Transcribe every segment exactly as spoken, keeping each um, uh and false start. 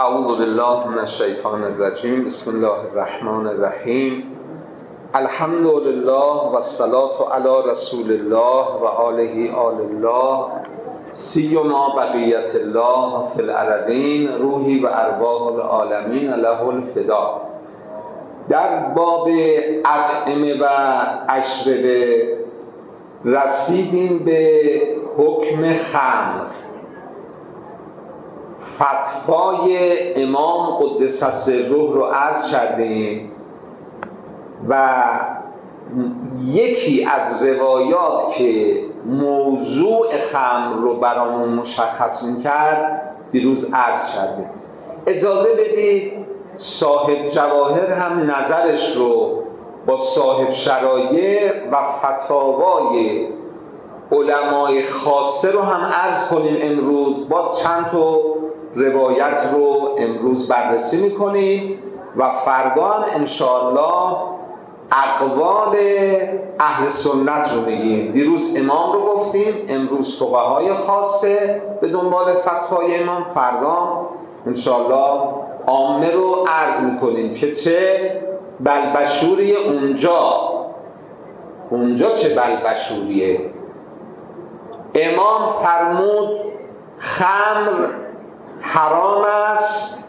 اعوذ بالله من الشیطان الرجیم. بسم الله الرحمن الرحیم. الحمد لله و الصلاة علی رسول الله و آله آل الله سیما بقیت الله فی الارضین روحی و ارواح العالمین له الفدا. در باب اطعمه و اشربه رسیدیم به حکم خمر. فتوای امام قدس سره رو عرض کردیم و یکی از روایات که موضوع خمر رو برامون مشخص می‌کرد دیروز عرض کردیم. اجازه بدید صاحب جواهر هم نظرش رو با صاحب شرایع و فتاوای علمای خاصه رو هم عرض کنیم. امروز باز چند تا روایت رو امروز بررسی میکنیم و فردا هم انشاءالله اقوال اهل سنت رو میگیم. دیروز امام رو گفتیم، امروز فقهای خاصه به دنبال فتوای امام، فردا انشاءالله عامه رو عرض میکنیم که چه بلبشوری اونجا اونجا چه بلبشوریه. امام فرمود خمر حرام است،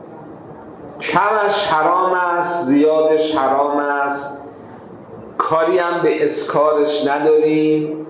کمش حرام است، زیادش حرام است، کاری هم به اسکارش نداریم.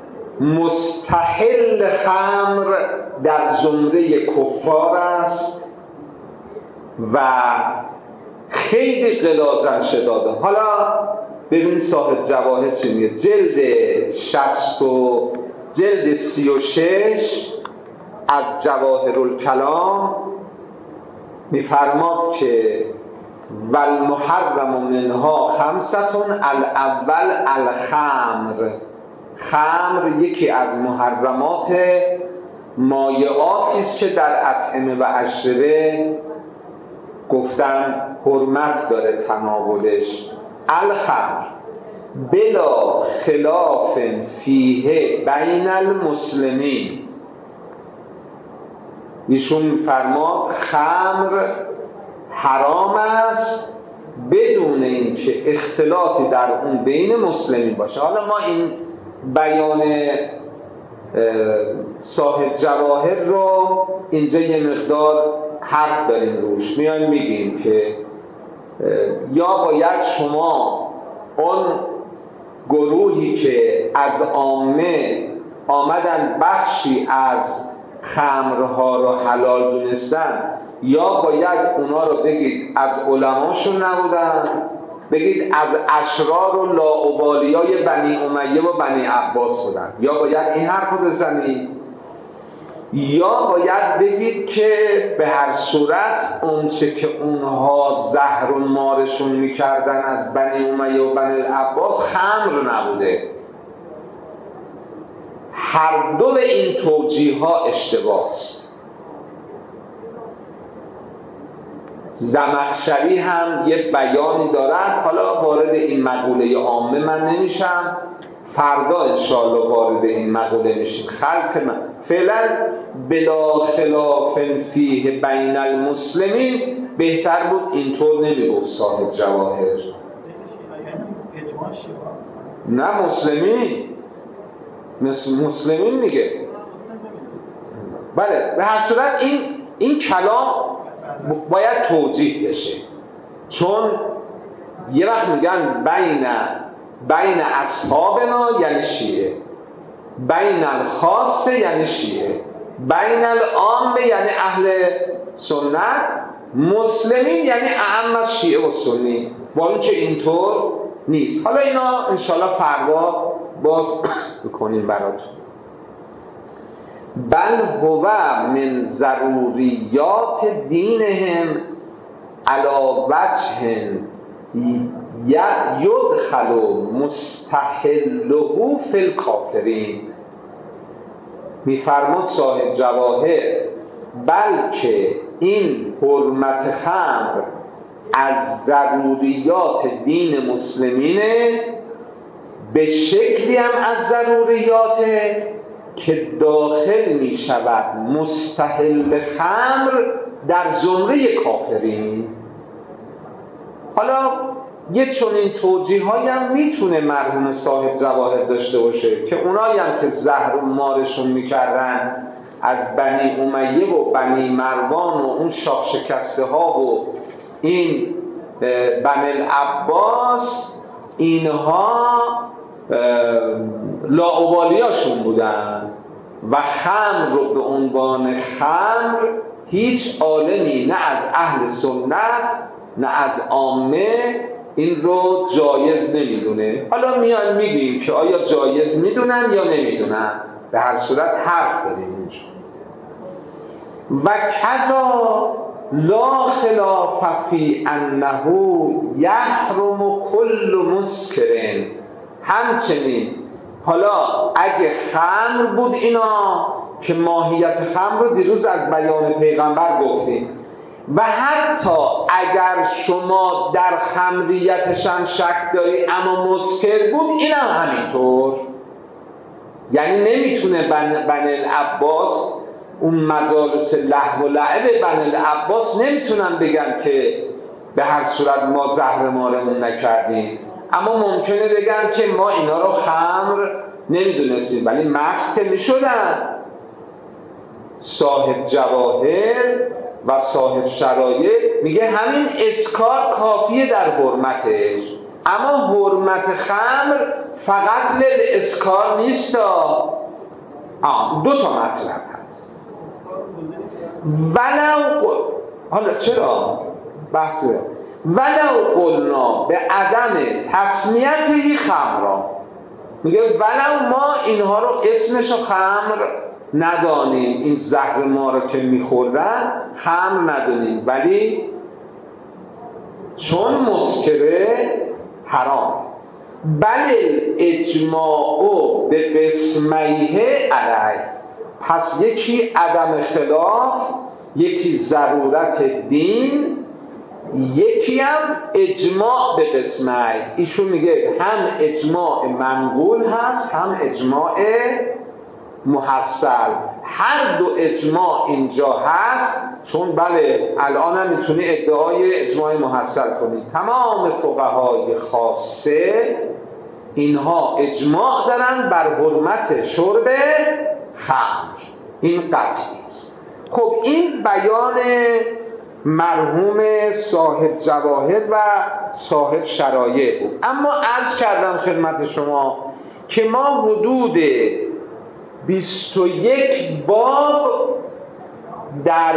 مستحل خمر در زمره کفار است و خیلی غلاظت داده. حالا ببین صاحب جواهر چی میگه. جلد شصت و جلد سی و شش از جواهر الکلام میفرماد که والمحرم منها خمستون الاول الخمر. خمر یکی از محرمات مایعاتی است که در اطعمه و اشربه گفتن حرمت داره تناولش. الخمر بلا خلاف فیه بین المسلمین. ایشون فرماد خمر حرام است بدون اینکه اختلافی در اون بین مسلمین باشه. حالا ما این بیان صاحب جواهر رو اینجا یه مقدار حرف داریم روش، میایم میگیم که یا باید شما اون گروهی که از عامه آمدن بخشی از خمرها رو حلال دونستن، یا باید اونا رو بگید از علماشون نبودن، بگید از اشرار و لاابالیای بنی امیه و بنی عباس بودن، یا باید این حرف رو بزنید، یا باید بگید که به هر صورت اونچه که اونها زهر و مارشون میکردن از بنی امیه و بنی عباس خمر نبوده. هر دو این توجیه ها اشتباه است. زمخشری هم یه بیانی دارد، حالا وارد این مقوله عامه من نمیشم، فردا انشاءالله وارد این مقوله میشیم. خلط من فعلا بلا خلاف فیه بین المسلمین بهتر بود اینطور نمیگفت صاحب جواهر. نه مسلمین مسلمین میگه. بله به هر صورت این این کلام باید توجیه بشه، چون یه وقت میگن بین بین اصحابنا یعنی شیعه، بین الخاص یعنی شیعه، بین العام یعنی اهل سنت، مسلمین یعنی اعم از شیعه و سنی، با اینکه اینطور نیست. حالا اینا انشالله فردا باز بکنیم براتون. بل هو من ضروریات دینهم علی وجه یدخل مستحله فی الکافرین. میفرماد صاحب جواهر بلکه این حرمت خمر از ضروریات دین مسلمینه، به شکلی هم از ضروریاته که داخل می شود مستحل خمر در زمره کافرین. حالا یه چنین توجیه هایی هم میتونه مرحوم صاحب جواهر داشته باشه که اونایی هم که زهر و مارشون میکردن از بنی امیه و بنی مروان و اون شاخ شکسته ها و این بنی العباس، اینها لاابالیاشون بودن و خمر رو به عنوان خمر هیچ عالمی نه از اهل سنت نه از عامه این رو جایز نمیدونه. حالا میان میگیم که آیا جایز میدونن یا نمیدونن، به هر صورت حرف داریم اینجا. و کذا لا خلاف فی انه یحرم کل مسکرین، همچنین حالا اگه خمر بود اینا که ماهیت خمر رو دیروز از بیان پیغمبر گفتیم، و حتی اگر شما در خمریتش هم شک داری اما مسکر بود این هم همینطور. یعنی نمیتونه بن, بن العباس اون مجالس لهو و لعب بن العباس نمیتونن بگن که به هر صورت ما زهر مارمون نکردیم، اما ممکنه بگن که ما اینا رو خمر نمیدونستیم ولی مست که میشدن. صاحب جواهر و صاحب شرایط میگه همین اسکار کافیه در حرمتش، اما حرمت خمر فقط لیل اسکار نیست. آه دو تا مطلب هست. ولو حالا چرا بحث ولو قلنا به عدم تسمیته خمرا، میگه ولو ما اینها رو اسمشو خمر ندانیم، این زهر ما رو که میخوردن خمر ندانیم، ولی چون مسکره حرام. بل اجماع به قسمیه علیه، پس یکی عدم خلاف، یکی ضرورت دین، یکی هم اجماع به قسمه. ایشون میگه هم اجماع منقول هست هم اجماع محصل، هر دو اجماع اینجا هست. چون بله الان هم میتونی ادعای اجماع محصل کنی. تمام فقهای خاصه اینها اجماع دارن بر حرمت شرب خمر، این قطعی است. خب این بیان مرحوم صاحب جواهر و صاحب شرایع بود. اما عرض کردم خدمت شما که ما حدود بیست و یک باب در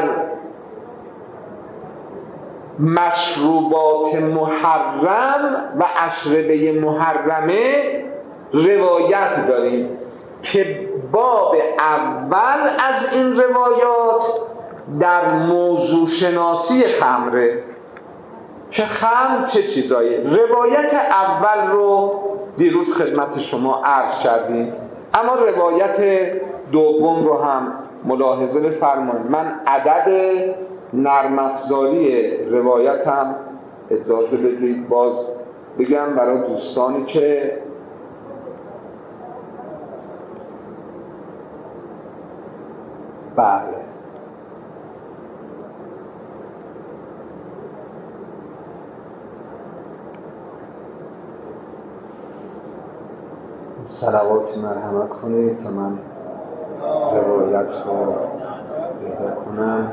مشروبات محرم و اشربه محرمه روایت داریم که باب اول از این روایات در موضوع شناسی خمره که خمر چه چیزایی. روایت اول رو دیروز خدمت شما عرض کردیم، اما روایت دوم رو هم ملاحظه بفرمایید. من عدد نرم افزاری روایتم اجازه بدید باز بگم برای دوستانی که بله صلواتی مرحمت کنید تا من روایت رو پیدا کنم.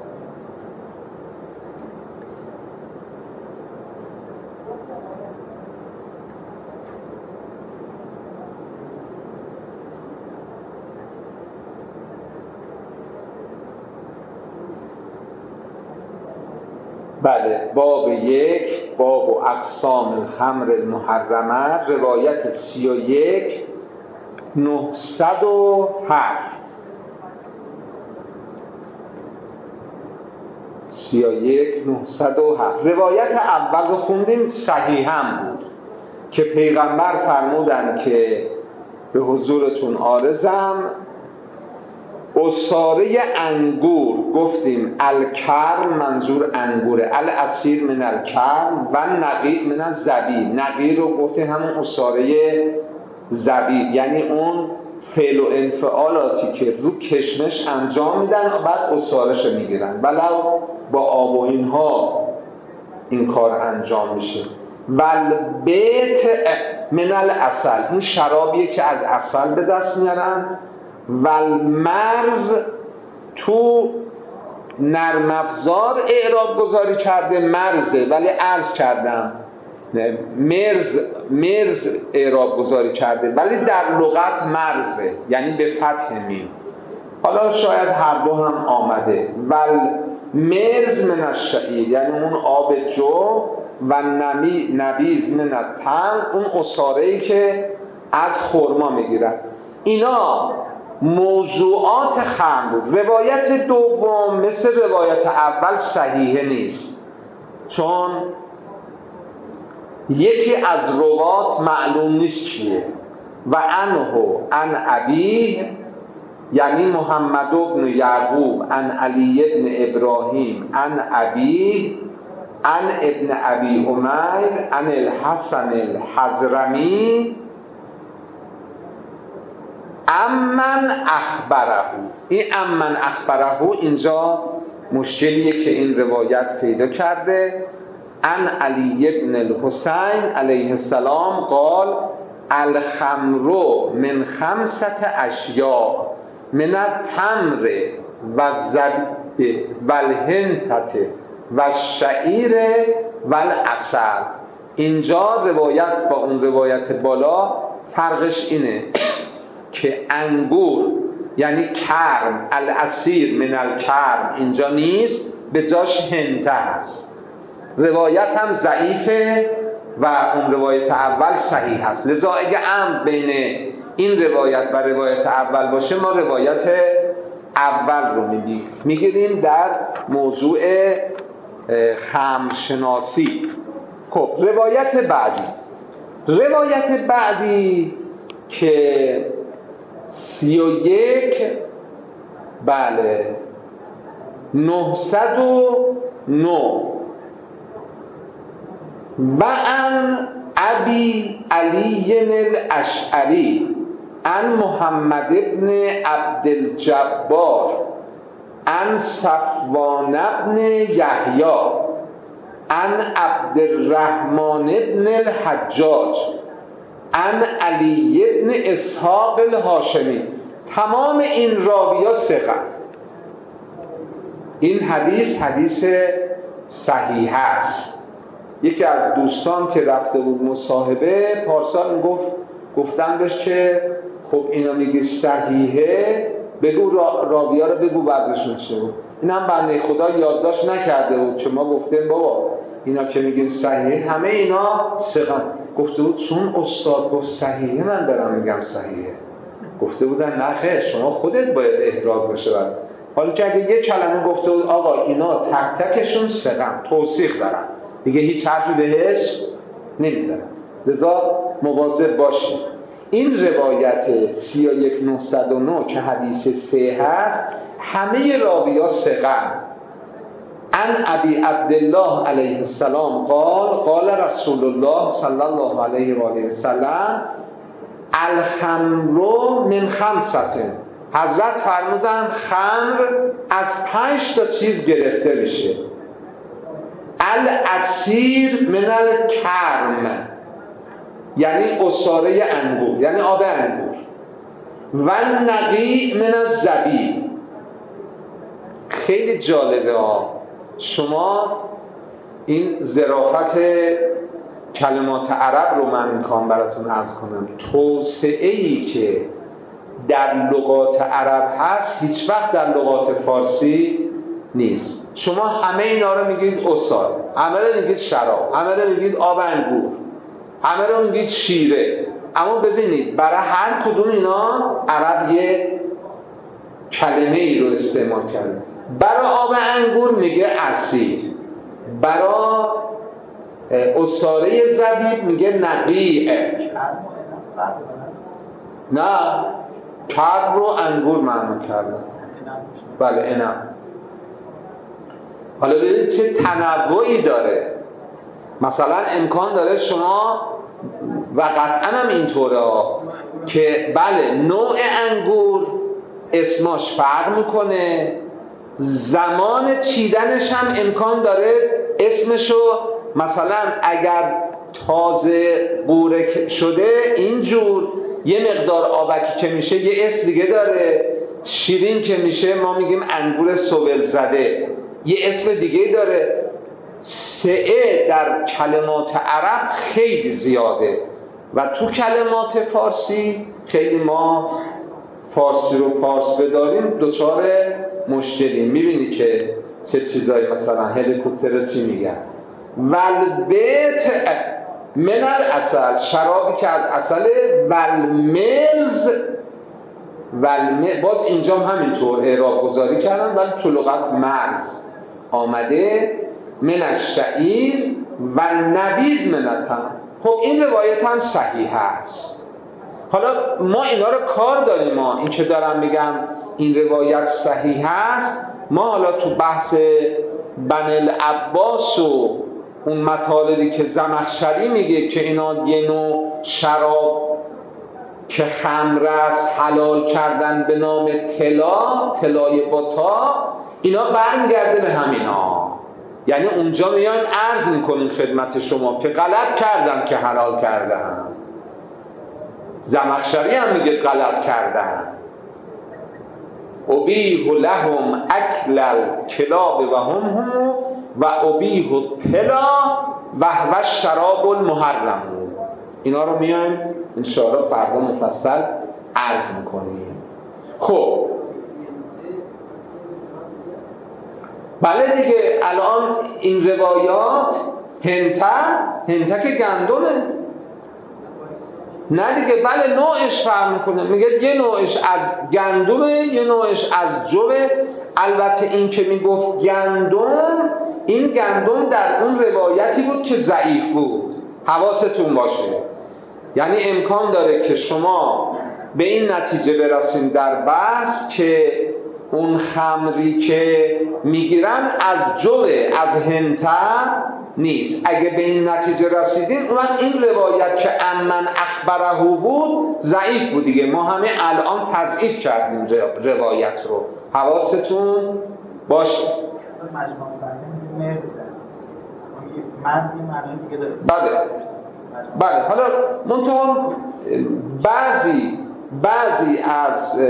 بله باب یک، باب و اقسام الخمر المحرمه، روایت سی و یک نهصد و هفت سی و یک نهصد و هفت. روایت اول رو خوندیم، صحیح هم بود که پیغمبر فرمودن که به حضورتون عارضم عصاره انگور، گفتیم الکرم منظور انگوره، العصیر من الکرم و نقیر من الزبیب. نقیر رو گفتیم همون عصاره زبیب، یعنی اون فعل و انفعالاتی که رو کشمش انجام میدن و بعد عصارش رو میگیرن، ولو با آب و اینها این کار انجام میشه. والبیت من العسل، اون شرابیه که از عسل به دست میارن. والمرز تو نرم افزار اعراب گذاری کرده مرزه، ولی عرض کردم مرز مرز اعراب گذاری کرده، ولی در لغت مرزه، یعنی به فتح میم. حالا شاید هر دو هم آمده. ول مرز من الشعیر، یعنی اون آب جو، و نمی نبیز من التمر، اون عصاره‌ای که از خرما میگیرن. اینا موضوعات خمر. روایت دوم مثل روایت اول صحیحه نیست، چون یکی از روات معلوم نیست کیه. و عنه عن ابیه، یعنی محمد بن یعقوب عن علی بن ابراهیم عن ابیه عن ابن ابی امیر عن الحسن الحضرمی امن اخبره. این امن اخبره اینجا مشکلیه که این روایت پیدا کرده. عن علی بن الحسین علیه السلام قال الخمر من خمسة اشیاء من التمر و الزبیب و الهنتة و الشعیر و العسل. اینجا روایت با اون روایت بالا فرقش اینه که انگور یعنی کرم، العصیر من الکرم اینجا نیست، به جاش هنته هست. روایت هم ضعیفه و اون روایت اول صحیح هست. لذا اگه امر بین این روایت و روایت اول باشه، ما روایت اول رو میگیریم در موضوع خمرشناسی. خب روایت بعدی روایت بعدی که سی و یک بله نهصد و نه و ان ابی علی الاشعری ان محمد ابن عبدالجبار ان صفوان ابن یحیی ان عبدالرحمن ابن الحجاج ان علی ابن اسحاق الهاشمی. تمام این راویا ثقه. این حدیث حدیث صحیح است. یکی از دوستان که رفته بود مصاحبه پارسال میگفت گفتن بهش که خب اینا میگی صحیحه، بگو را راویا رو بگو وضعشون چه بود. اینم بنده خدا یادداشت نکرده بود که ما گفتیم بابا اینا که میگیم صحیحه همه اینا ثقه. گفته بود چون استاد گفت صحیحه من دارم میگم صحیحه. گفته بودن نه خیر، شما خودت باید احراز بشه. حالا که اگه یه کلمه گفته بود آقا اینا تک تکشون ثقه توثیق دارن، دیگه هیچ حرفی بهش نمیزنن. لذا مواظب باشید. این روایت سی و یک نهصد و نه که حدیث سه هست، همه راویا ثقه. عن ابی عبدالله علیه السلام قال قال رسول الله صلی الله علیه و آله و سلم الخمر من خمسة. حضرت فرمودن خمر از پنج تا چیز گرفته میشه. العصیر من الکرم، یعنی عصاره انگور، یعنی آب انگور. و نقی من الزبیب. خیلی جالبه ها، شما این ظرافت کلمات عرب رو من میخوام براتون عرض کنم. توسعه‌ای که در لغات عرب هست هیچ وقت در لغات فارسی نیست. شما همه اینا رو میگید عصاره، همه رو میگید شراب، همه رو میگید آب انگور، همه رو میگید شیره. اما ببینید برای هر کدوم اینا عرب یه کلمه ای رو استعمال کرده. برای آب انگور میگه عصیر، برای عصاره زبیب میگه نقیعه. نه کرد رو انگور معنی کرده. بله اینم. حالا ببینید چه تنوعی داره. مثلا امکان داره شما و قطعا هم اینطوره که بله نوع انگور اسماش فرق میکنه، زمان چیدنش هم امکان داره اسمشو مثلا اگر تازه قوره شده اینجور یه مقدار آبکی که میشه یه اسم دیگه داره، شیرین که میشه ما میگیم انگور سوبل زده یه اسم دیگه داره. سعه در کلمات عرب خیلی زیاده و تو کلمات فارسی خیلی ما فارسی رو پارس بداریم دچار مشکلیم. میبینی که چه چیزایی مثلا هلیکوپتر چی میگن ولبیت من العسل، شرابی که از عسل، والملز والملز باز اینجا هم همینطور اعراب گذاری کردن ولی تو لغت مرز آمده، من الشعیر و نبیذ من التمر. خب این روایت هم صحیح هست. حالا ما اینا رو کار داریم، ما این که دارم میگم این روایت صحیح هست، ما حالا تو بحث بن العباس و اون مطالبی که زمخشری میگه که اینا یه نوع شراب که خمر است حلال کردن به نام طلا، طلای بتا، اینا برمیگرده به همینا. یعنی اونجا میایم عرض میکنیم خدمت شما که غلط کردن که حلال کردن. زمخشری هم میگه غلط کردن. ابیح لهم اکل الکلاب و هم هم و ابیح الطلا و هو الشراب المحرم. اینا رو میایم انشاءالله فردا مفصل عرض میکنیم. خب بله دیگه، الان این روایات هنته هنته که گندمه نه دیگه، بله نوعش فرق میکنه، میگه یه نوعش از گندمه یه نوعش از جوه. البته این که میگفت گندم، این گندم در اون روایتی بود که ضعیف بود، حواستون باشه. یعنی امکان داره که شما به این نتیجه برسیم در بحث که اون خمری که میگیرن از جوه، از هنته نیست. اگه به این نتیجه رسیدیم اون این روایت که امن اخبره بود ضعیف بود دیگه، ما همه الان تضعیف کردیم روایت رو، حواستون باشه. بله بله. حالا منطقه بعضی بعضی از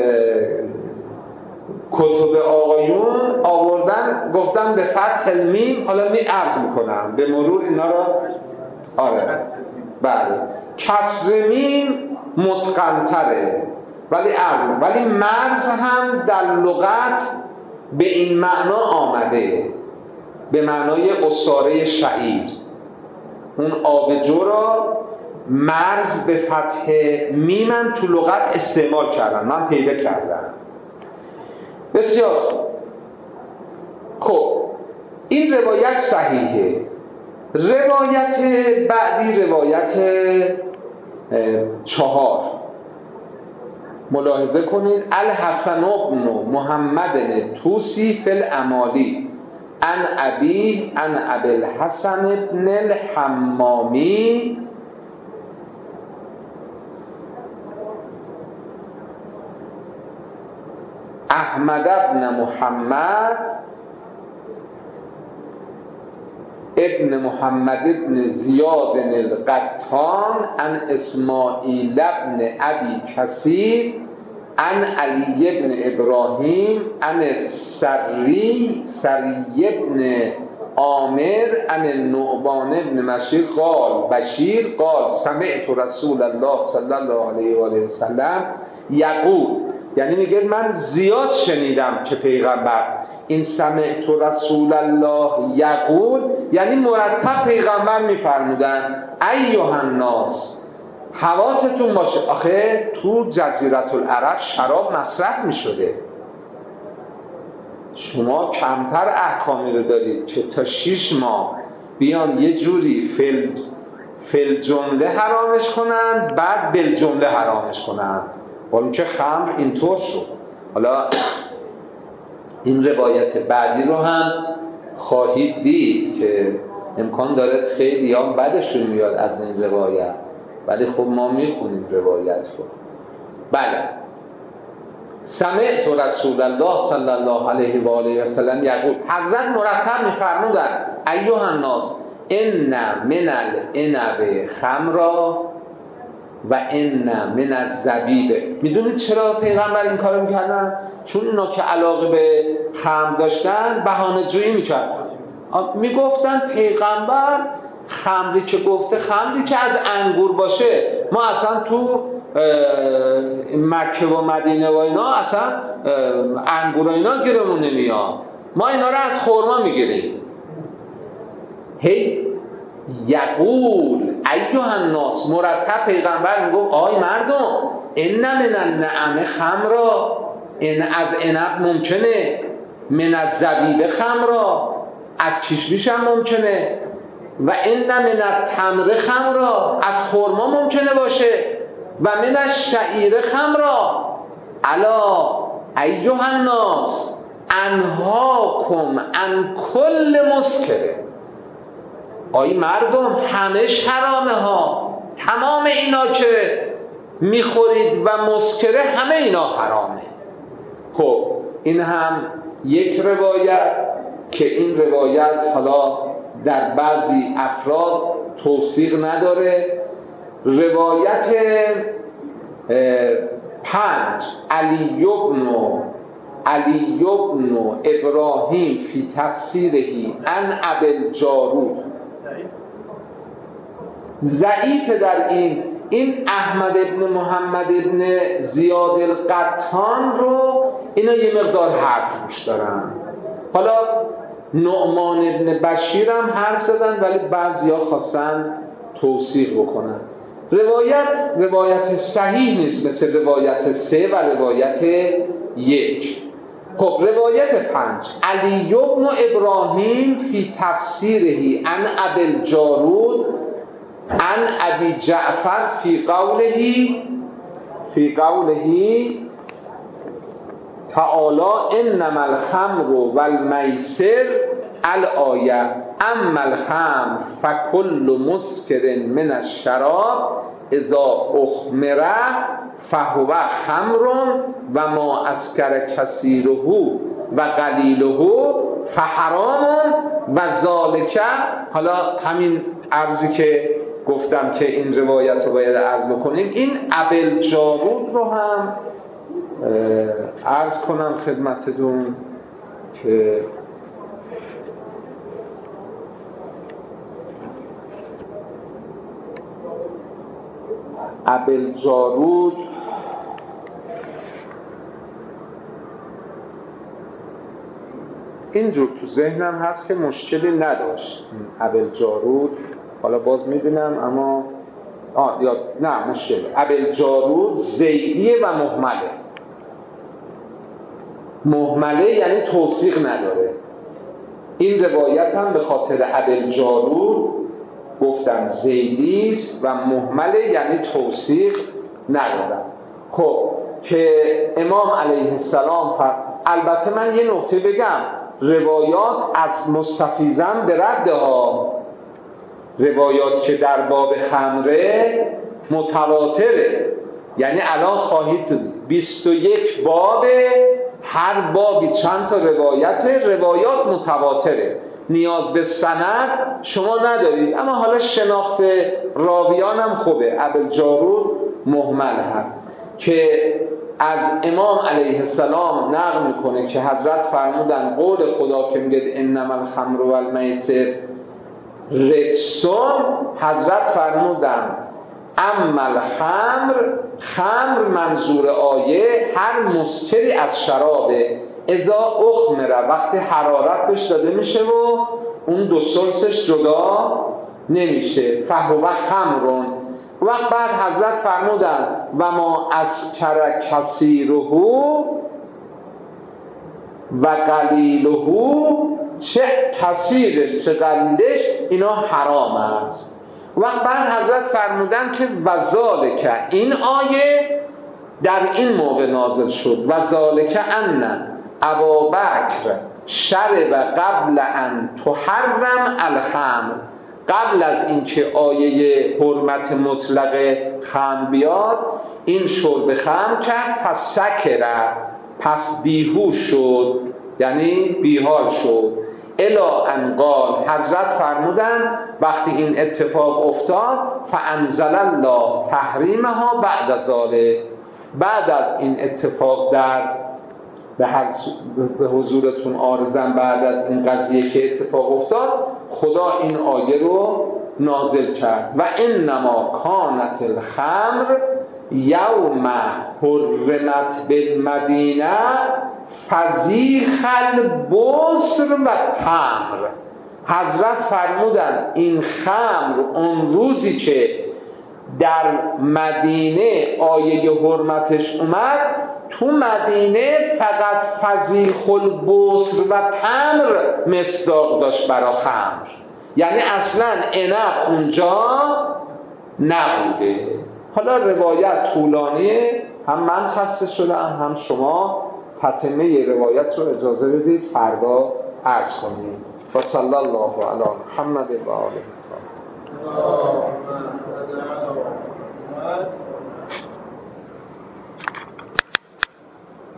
کتب آقایون آوردن گفتن به فتح المیم، حالا می عرض میکنم به مرور اینا رو. آره بله، کسر میم متقن‌تره ولی عرض، ولی مرز هم در لغت به این معنا آمده، به معنای عصاره شعیر. اون آبجو را مرز به فتح میمن تو لغت استعمال کردن، من پیدا کردم. بسیار خب، این روایت صحیحه. روایت بعدی روایت چهار، ملاحظه کنید. الحسن بن محمد توسی فی الامالی عن ابی عن ابی الحسن بن الحمامی احمد بن محمد ابن محمد ابن زیاد القطان عن اسماعیل ابن ابی کثیر عن علی ابن ابراهیم عن سری سری ابن عامر عن النعمان ابن بشیر قال بشیر قال سمعت رسول الله صلی الله علیه و آله و سلم یقول، یعنی میگه من زیاد شنیدم که پیغمبر، این سمعت رسول الله یقول یعنی مرتب پیغمبر میفرمودن ایها الناس، حواستون باشه. آخه تو جزیره العرب شراب مصرف میشده، شما کمتر احکامی رو دارید که تا شیش ماه بیان یه جوری فل فل جمله حرامش کنن بعد بل جمله حرامش کنن، با اینکه خمر اینطور شد. حالا این روایت بعدی رو هم خواهید دید که امکان داره خیلی هم بدشون میاد از این روایت ولی خب ما میخونیم روایت رو. بله، سمعت رسول الله صلی الله علیه و آله و سلم یقول، حضرت مرتب میفرمودند ایها الناس ان من العنب خمرا و ان من الزبیب. میدونید چرا پیغمبر این کارو میکردن؟ چون اینا که علاقه به خمر داشتن بهانه جویی میکردن. میگفتن پیغمبر خمری که گفته، خمری که از انگور باشه، ما اصلا تو مکه و مدینه و اینا اصلا انگور و اینا گیرمون نمیاد، ما اینا رو از خرما میگیریم. هی یقول ایها الناس، مرتب پیغمبر میگفت آی مردم، ان من النعم خمرا، این از عنب ممکنه، من الزبیب خمرا، از کشمیش هم ممکنه، و ان من التمر خمرا، از خرما ممکنه باشه، و من الشعیر خمرا. الا ایها الناس انهاکم عن کل مسکر. آی مردم، همش حرامه ها، تمام اینا که میخورید و مسکره همه اینا حرامه. خب این هم یک روایت که این روایت حالا در بعضی افراد توثیق نداره. روایت پنج، علی بن علی بن ابراهیم فی تفسیرهی عن ابوالجارود، ضعیف در این این احمد ابن محمد ابن زیاد القطان رو اینا یه مقدار حرف روش دارن. حالا نعمان ابن بشیر هم حرف زدن ولی بعضیا خواستن توثیق بکنن. روایت روایت صحیح نیست مثل روایت سه و روایت یک. خب روایت پنج، علی بن ابراهیم فی تفسیرهی عن ابوالجارود عن ابی جعفر فی قوله فی قوله تعالی انما الخمر والمیسر الآیه اما الخمر فکل مسکر من الشراب اذا اخمر فهو خمر و ما اسکر کثیره و قلیله فحرام و ذالک. حالا همین عرضی که گفتم که این روایت رو باید عرض بکنیم، این ابوالجارود رو هم عرض کنم خدمتتون که ابوالجارود اینجور تو ذهنم هست که مشکلی نداشت ابوالجارود، حالا باز میبینم اما آه یا نه مشکل. ابوالجارود زیدیه و مهمله. مهمله یعنی توثیق نداره. این روایت هم به خاطر ابوالجارود گفتم زیدیست و مهمله یعنی توثیق نداره. خب که امام علیه السلام فرد. البته من یه نکته بگم، روایات از مستفیضاً به رد ها، روایات که در باب خمره متواتره، یعنی الان خواهید بیست و یک باب، هر بابی چند تا روایت، روایات متواتره، نیاز به سند شما ندارید، اما حالا شناخت راویان هم خوبه. ابوالجارود مهمل هست که از امام علیه السلام نقل میکنه که حضرت فرمودن قول خدا که میگه انما الخمر والمیسر رجسون، حضرت فرمودن اما الخمر، خمر منظور آیه هر مسکری از شرابه، اذا اخمره وقتی حرارت بهش داده میشه و اون دو سلسش جدا نمیشه، فهو خمرون. وقت بعد حضرت فرمودن و ما اسکر کثیره و قلیله، چه کثیرش چه قلیلش اینا حرام است. وقت بعد حضرت فرمودن که وذالک، این آیه در این موقع نازل شد، وذالک ان ابابکر شرب قبل ان تحرم الخمر، قبل از اینکه آیه حرمت مطلق خمر بیاد این شرب خمر کرد، پس سکره، پس بیهوش شد، یعنی بیحال شد. الا ان قال، حضرت فرمودن وقتی این اتفاق افتاد فانزل الله تحریمها بعد ذلک، بعد از این اتفاق در به حضورتون عارضم، بعد از این قضیه که اتفاق افتاد خدا این آیه رو نازل کرد و انما کانت الخمر یوم حرمت بالمدینه فزیخ البصر و تمر. حضرت فرمودن این خمر اون روزی که در مدینه آیه حرمتش اومد، تو مدینه فقط فزیخ البصر و تمر مصداق داشت برای خمر، یعنی اصلا عنب اونجا نبوده. حالا روایت طولانیه، هم من خسته شدم هم شما تتمه روایت رو اجازه بدید فردا عرض کنیم. و صلی الله علی محمد و آله.